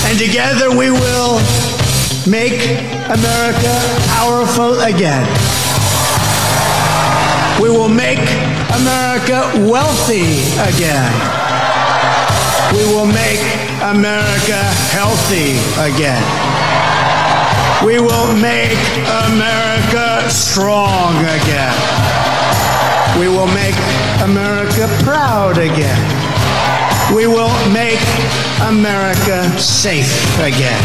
And together we will make America powerful again. We will make America wealthy again. We will make America healthy again. We will make America strong again. We will make America proud again. We will make America safe again.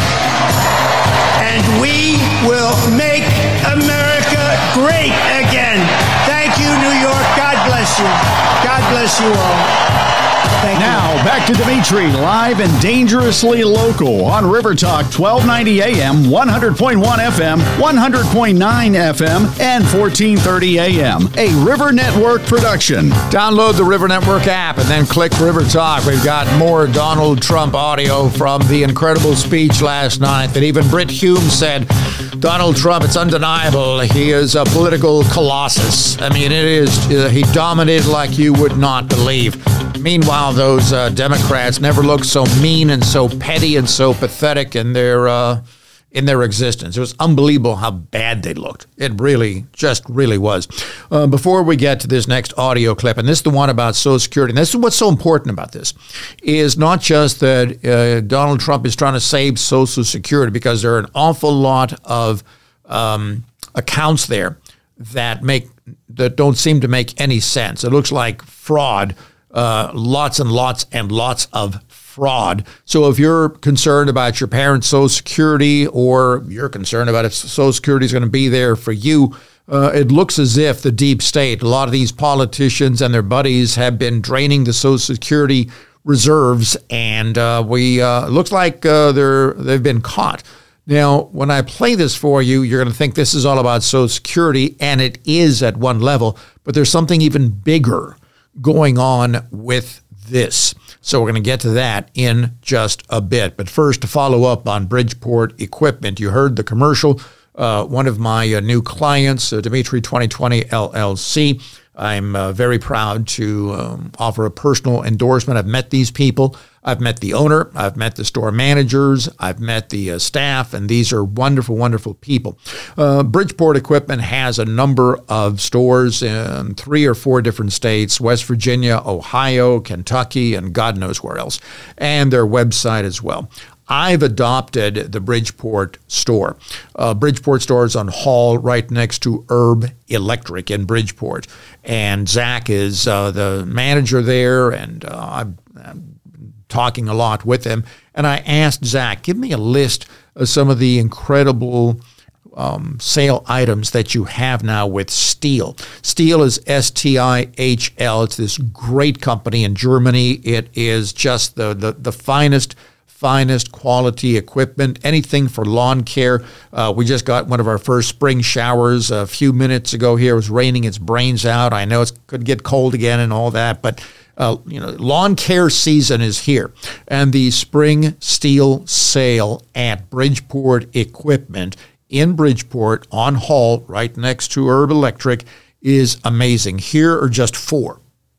And we will make America great again. Thank you, New York. God bless you. God bless you all. Thank now, you. Back to Dimitri, live and dangerously local on River Talk, 1290 AM, 100.1 FM, 100.9 FM, and 1430 AM. A River Network production. Download the River Network app and then click River Talk. We've got more Donald Trump audio from the incredible speech last night that even Brit Hume said, Donald Trump, it's undeniable. He is a political colossus. I mean, it is. He dominated like you would not believe. Meanwhile, those Democrats never looked so mean and so petty and so pathetic in their existence. It was unbelievable how bad they looked. It really was. Before we get to this next audio clip, and this is the one about Social Security, and this is what's so important about this, is not just that Donald Trump is trying to save Social Security, because there are an awful lot of accounts there that don't seem to make any sense. It looks like fraud. Lots and lots and lots of fraud. So if you're concerned about your parents' Social Security, or you're concerned about if Social Security is going to be there for you, it looks as if the deep state, a lot of these politicians and their buddies, have been draining the Social Security reserves, and it looks like they've been caught. Now, when I play this for you, you're going to think this is all about Social Security, and it is at one level, but there's something even bigger going on with this. So we're going to get to that in just a bit. But first, to follow up on Bridgeport Equipment, you heard the commercial. One of my new clients, Dimitri 2020 LLC. I'm very proud to offer a personal endorsement. I've met these people. I've met the owner. I've met the store managers. I've met the staff, and these are wonderful, wonderful people. Bridgeport Equipment has a number of stores in 3 or 4 different states, West Virginia, Ohio, Kentucky, and God knows where else, and their website as well. I've adopted the Bridgeport store. Bridgeport store is on Hall, right next to Herb Electric in Bridgeport. And Zach is the manager there, and I'm talking a lot with him. And I asked Zach, give me a list of some of the incredible sale items that you have now with Stihl. Stihl is S-T-I-H-L. It's this great company in Germany. It is just the finest quality equipment, anything for lawn care. We just got one of our first spring showers a few minutes ago here. It was raining its brains out. I know it could get cold again and all that, but lawn care season is here. And the spring Stihl sale at Bridgeport Equipment in Bridgeport on Hall, right next to Herb Electric, is amazing. Here are just four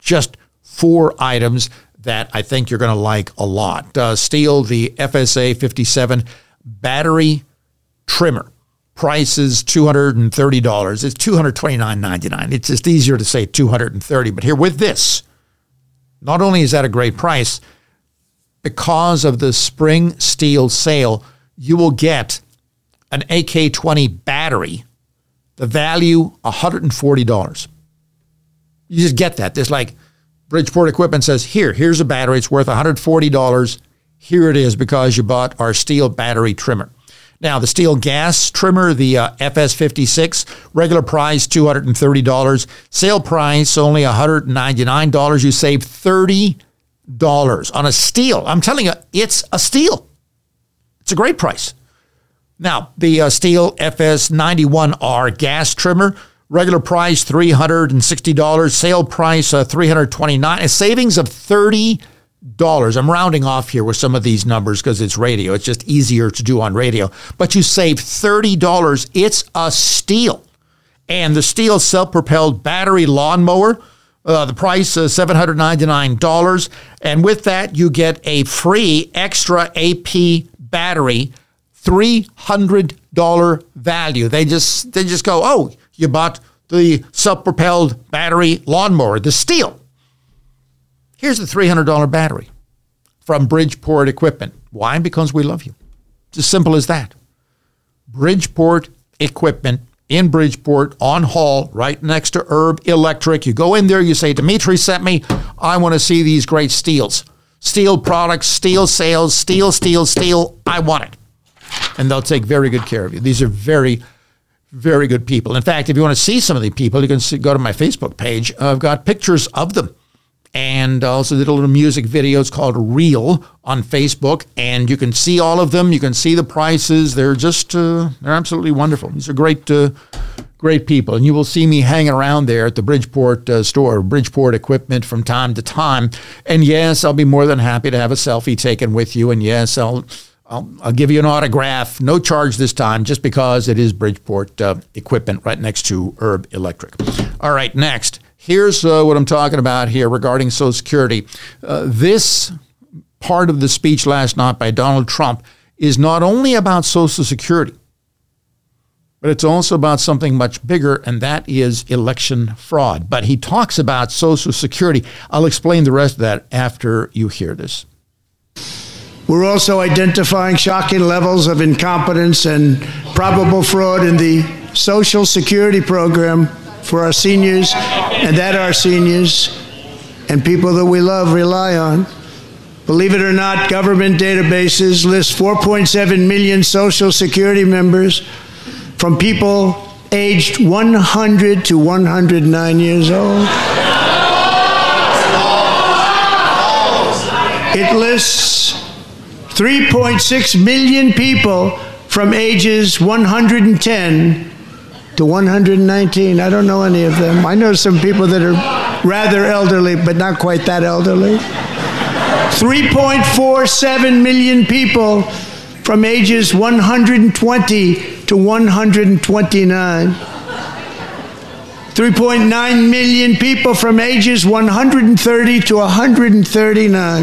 items that I think you're going to like a lot. Stihl, the FSA 57 battery trimmer. Price is $230. It's $229.99. It's just easier to say $230. But here with this, not only is that a great price, because of the spring Stihl sale, you will get an AK-20 battery, the value $140. You just get that. There's like Bridgeport Equipment says, here's a battery. It's worth $140. Here it is because you bought our Stihl battery trimmer. Now, the Stihl gas trimmer, the FS56, regular price $230. Sale price only $199. You save $30 on a Stihl. I'm telling you, it's a Stihl. It's a great price. Now, the Stihl FS91R gas trimmer, regular price $360, sale price $329, a savings of $30. I'm rounding off here with some of these numbers because it's radio. It's just easier to do on radio. But you save $30. It's a Stihl. And the Stihl self-propelled battery lawnmower, the price is $799. And with that, you get a free extra AP battery, $300 value. They just go, oh, you bought the self-propelled battery lawnmower, the Stihl. Here's the $300 battery from Bridgeport Equipment. Why? Because we love you. It's as simple as that. Bridgeport Equipment in Bridgeport on Hall, right next to Herb Electric. You go in there, you say, Dimitri sent me. I want to see these great Stihls. Stihl products, Stihl sales, Stihl. I want it. And they'll take very good care of you. These are very, very good people. In fact, if you want to see some of the people, you can go to my Facebook page. I've got pictures of them. And also did a little music video. It's called Reel on Facebook. And you can see all of them. You can see the prices. They're just, they're absolutely wonderful. These are great people. And you will see me hanging around there at the Bridgeport store, Bridgeport Equipment, from time to time. And yes, I'll be more than happy to have a selfie taken with you. And yes, I'll give you an autograph. No charge this time, just because it is Bridgeport Equipment right next to Herb Electric. All right, next. Here's what I'm talking about here regarding Social Security. This part of the speech last night by Donald Trump is not only about Social Security, but it's also about something much bigger, and that is election fraud. But he talks about Social Security. I'll explain the rest of that after you hear this. We're also identifying shocking levels of incompetence and probable fraud in the Social Security program for our seniors, and that our seniors and people that we love rely on. Believe it or not, government databases list 4.7 million Social Security members from people aged 100 to 109 years old. It lists 3.6 million people from ages 110 to 119. I don't know any of them. I know some people that are rather elderly, but not quite that elderly. 3.47 million people from ages 120 to 129. 3.9 million people from ages 130 to 139.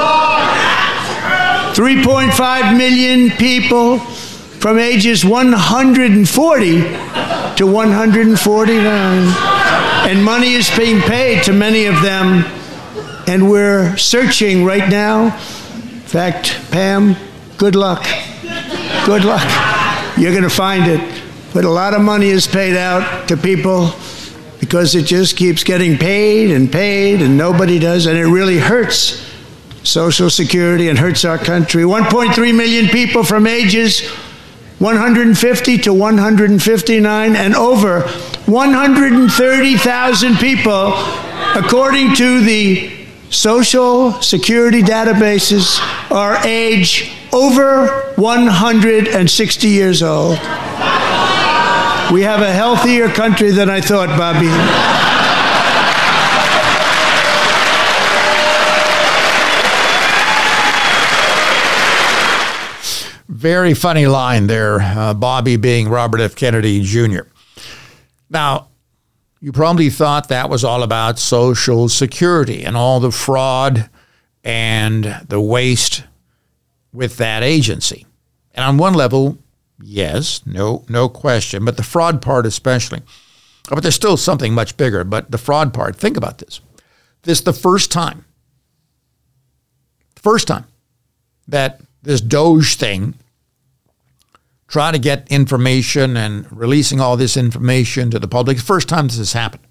3.5 million people from ages 140 to 149. And money is being paid to many of them, and we're searching right now. In fact, Pam, good luck. Good luck. You're going to find it. But a lot of money is paid out to people because it just keeps getting paid, and nobody does, and it really hurts Social Security and hurts our country. 1.3 million people from ages 150 to 159, and over 130,000 people, according to the Social Security databases, are age over 160 years old. We have a healthier country than I thought, Bobby. Very funny line there, Bobby being Robert F. Kennedy Jr. Now, you probably thought that was all about Social Security and all the fraud and the waste with that agency. And on one level, yes, no question, but the fraud part especially. But there's still something much bigger, but the fraud part, think about this. This is the first time that this Doge thing, trying to get information and releasing all this information to the public. It's the first time this has happened.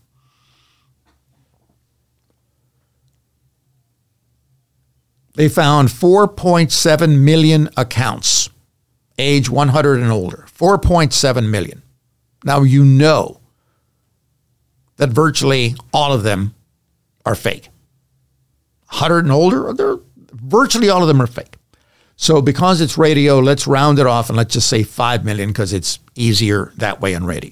They found 4.7 million accounts, age 100 and older. 4.7 million. Now you know that virtually all of them are fake. 100 and older, virtually all of them are fake. So because it's radio, let's round it off and let's just say 5 million because it's easier that way on radio.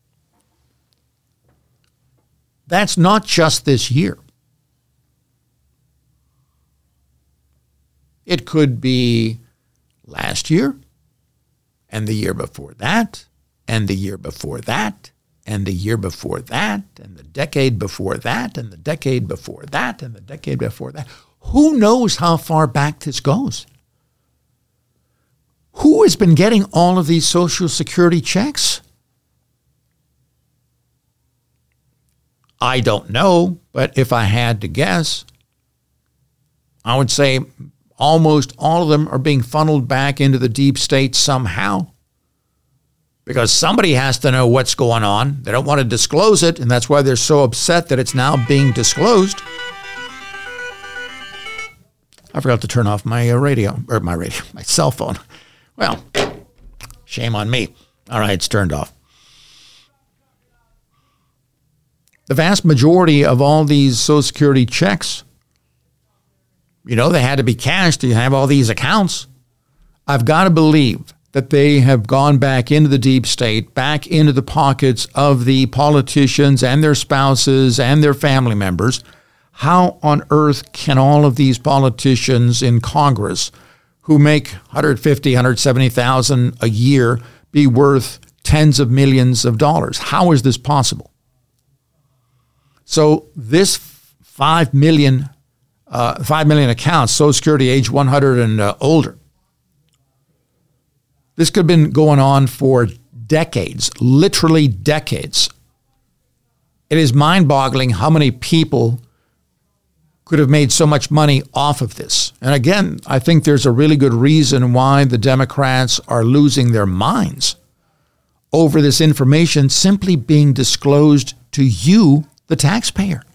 That's not just this year. It could be last year and the year before that and the year before that and the year before that and the decade before that and the decade before that and the decade before that. Who knows how far back this goes? Who has been getting all of these Social Security checks? I don't know, but if I had to guess, I would say almost all of them are being funneled back into the deep state somehow. Because somebody has to know what's going on. They don't want to disclose it, and that's why they're so upset that it's now being disclosed. I forgot to turn off my my cell phone. Well, shame on me. All right, it's turned off. The vast majority of all these Social Security checks, they had to be cashed to have all these accounts. I've got to believe that they have gone back into the deep state, back into the pockets of the politicians and their spouses and their family members. How on earth can all of these politicians in Congress who make $150,000, $170,000 a year be worth tens of millions of dollars? How is this possible? So this 5 million accounts, Social Security age 100 and older, this could have been going on for decades, literally decades. It is mind-boggling how many people could have made so much money off of this. And again, I think there's a really good reason why the Democrats are losing their minds over this information simply being disclosed to you, the taxpayer.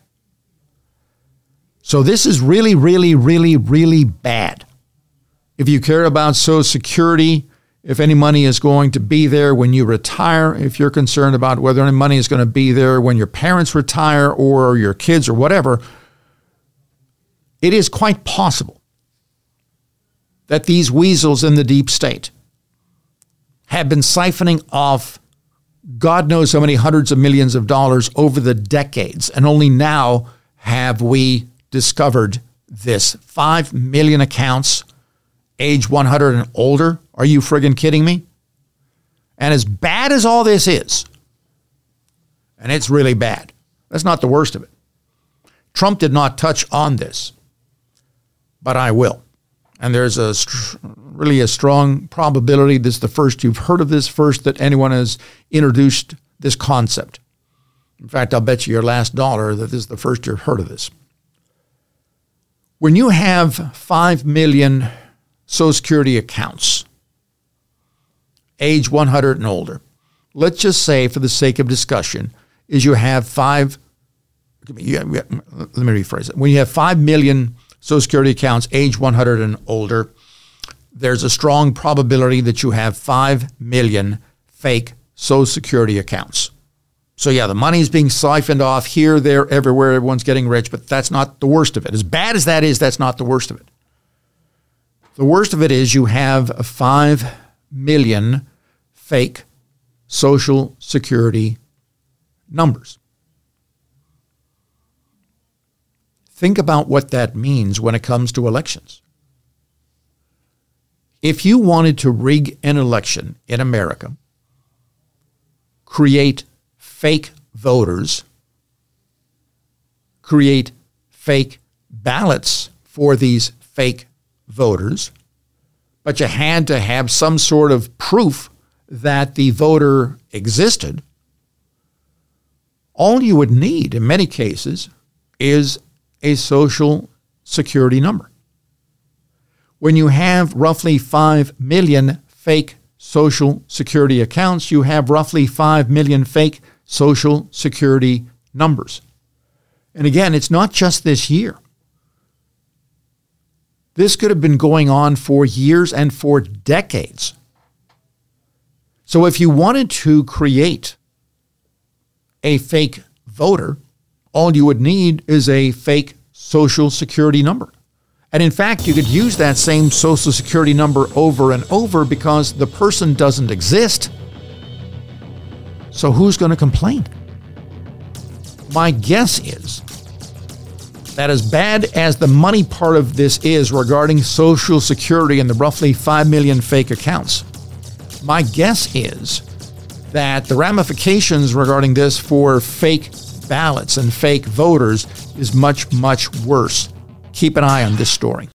So this is really, really, really, really bad. If you care about Social Security, if any money is going to be there when you retire, if you're concerned about whether any money is going to be there when your parents retire or your kids or whatever, it is quite possible that these weasels in the deep state have been siphoning off God knows how many hundreds of millions of dollars over the decades, and only now have we discovered this. 5 million accounts, age 100 and older. Are you friggin' kidding me? And as bad as all this is, and it's really bad, that's not the worst of it. Trump did not touch on this, but I will. And there's really a strong probability this is the first you've heard of this, first that anyone has introduced this concept. In fact, I'll bet you your last dollar that this is the first you've heard of this. When you have 5 million Social Security accounts, age 100 and older, let's just say for the sake of discussion, is you have let me rephrase it. When you have 5 million Social Security accounts, age 100 and older, there's a strong probability that you have 5 million fake Social Security accounts. So yeah, the money's being siphoned off here, there, everywhere. Everyone's getting rich, but that's not the worst of it. As bad as that is, that's not the worst of it. The worst of it is you have 5 million fake Social Security numbers. Think about what that means when it comes to elections. If you wanted to rig an election in America, create fake voters, create fake ballots for these fake voters, but you had to have some sort of proof that the voter existed, all you would need in many cases is a Social Security number. When you have roughly 5 million fake Social Security accounts, you have roughly 5 million fake Social Security numbers. And again, it's not just this year. This could have been going on for years and for decades. So if you wanted to create a fake voter, all you would need is a fake Social Security number. And in fact, you could use that same Social Security number over and over because the person doesn't exist. So who's going to complain? My guess is that as bad as the money part of this is regarding Social Security and the roughly 5 million fake accounts, my guess is that the ramifications regarding this for fake ballots and fake voters is much, much worse. Keep an eye on this story.